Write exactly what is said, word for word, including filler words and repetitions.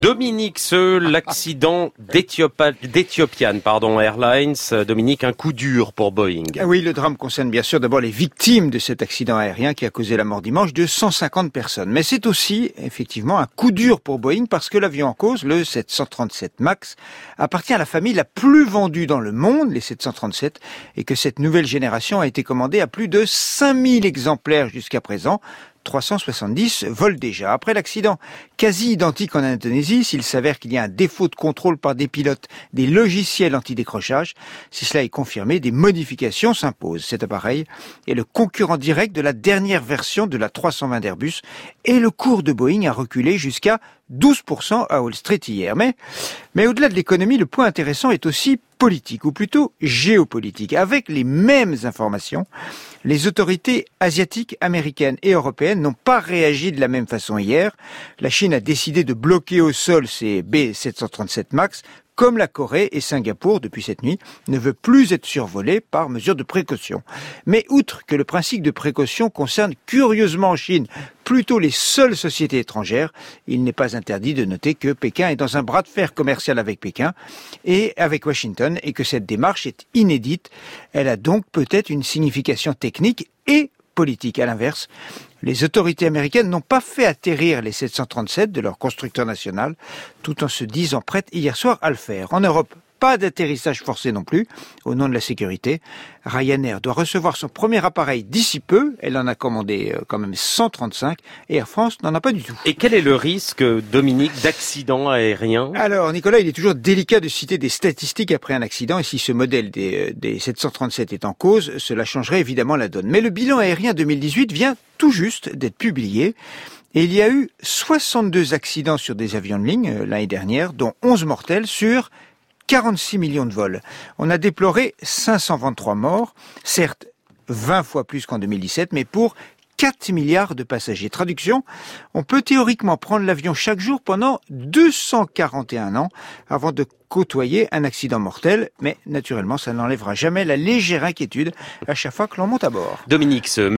Dominique, ce l'accident d'Ethiopa- d'Ethiopian pardon, Airlines, Dominique, un coup dur pour Boeing. Ah oui, le drame concerne bien sûr d'abord les victimes de cet accident aérien qui a causé la mort dimanche de cent cinquante personnes. Mais c'est aussi, effectivement, un coup dur pour Boeing parce que l'avion en cause, le sept cent trente-sept MAX, appartient à la famille la plus vendue dans le monde, les sept cent trente-sept, et que cette nouvelle génération a été commandée à plus de cinq mille exemplaires jusqu'à présent. trois cent soixante-dix volent déjà. Après l'accident quasi identique en Indonésie, s'il s'avère qu'il y a un défaut de contrôle par des pilotes des logiciels anti-décrochage, si cela est confirmé, des modifications s'imposent. Cet appareil est le concurrent direct de la dernière version de la trois cent vingt d'Airbus et le cours de Boeing a reculé jusqu'à douze pour cent à Wall Street hier. Mais, mais au-delà de l'économie, le point intéressant est aussi politique, ou plutôt géopolitique. Avec les mêmes informations, les autorités asiatiques, américaines et européennes n'ont pas réagi de la même façon hier. La Chine a décidé de bloquer au sol ces B sept cent trente-sept MAX, comme la Corée et Singapour, depuis cette nuit, ne veut plus être survolés par mesure de précaution. Mais outre que le principe de précaution concerne curieusement en Chine plutôt les seules sociétés étrangères, il n'est pas interdit de noter que Pékin est dans un bras de fer commercial avec Pékin et avec Washington et que cette démarche est inédite. Elle a donc peut-être une signification technique et politique. À l'inverse, les autorités américaines n'ont pas fait atterrir les sept cent trente-sept de leur constructeur national, tout en se disant prêtes hier soir à le faire. En Europe, pas d'atterrissage forcé non plus, au nom de la sécurité. Ryanair doit recevoir son premier appareil d'ici peu. Elle en a commandé quand même cent trente-cinq et Air France n'en a pas du tout. Et quel est le risque, Dominique, d'accident aérien ? Alors, Nicolas, il est toujours délicat de citer des statistiques après un accident. Et si ce modèle des, des sept cent trente-sept est en cause, cela changerait évidemment la donne. Mais le bilan aérien deux mille dix-huit vient tout juste d'être publié. Et il y a eu soixante-deux accidents sur des avions de ligne euh, l'année dernière, dont onze mortels sur quarante-six millions de vols. On a déploré cinq cent vingt-trois morts, certes vingt fois plus qu'en deux mille dix-sept, mais pour quatre milliards de passagers. Traduction, on peut théoriquement prendre l'avion chaque jour pendant deux cent quarante et un ans avant de côtoyer un accident mortel, mais naturellement ça n'enlèvera jamais la légère inquiétude à chaque fois que l'on monte à bord. Dominique, ce